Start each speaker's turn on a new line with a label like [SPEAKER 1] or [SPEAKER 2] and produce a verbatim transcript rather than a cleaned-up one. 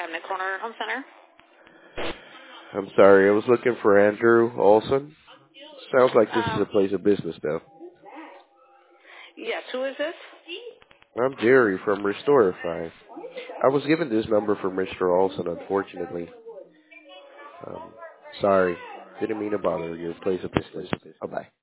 [SPEAKER 1] Mid-Corner Home Center.
[SPEAKER 2] I'm sorry, I was looking for Andrew Olson. Sounds like this is
[SPEAKER 1] Um,
[SPEAKER 2] a place of business, though.
[SPEAKER 1] yes, who is this?
[SPEAKER 2] I'm Jerry from Restorify. I was given this number from Mister Olson, unfortunately. Um, sorry, didn't mean to bother your place of business. Bye-bye.